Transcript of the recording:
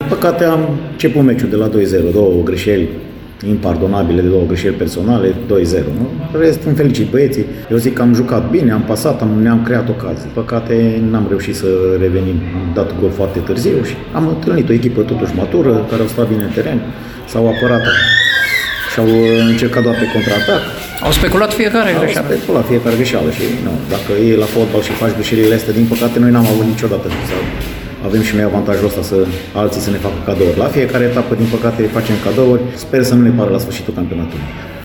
păcate am început meciul de la 2-0, două greșeli impardonabile, de două greșeli personale, 2-0. Nu? Rest, îmi felicit băieții. Eu zic că am jucat bine, am pasat, ne-am creat ocazii. Păcate, n-am reușit să revenim. Am dat gol foarte târziu și am întâlnit o echipă totuși matură, care au stat bine în teren, s-au apărat și au încercat doar pe contraatac. Au speculat fiecare greșeală. Au speculat fiecare greșeală și nu, dacă e la fotbal și faci greșelile astea, din păcate noi n-am avut niciodată. Avem și noi avantajul ăsta să alții să ne facă cadouri. La fiecare etapă, din păcate, facem cadouri. Sper să nu ne pară la sfârșitul campionatului.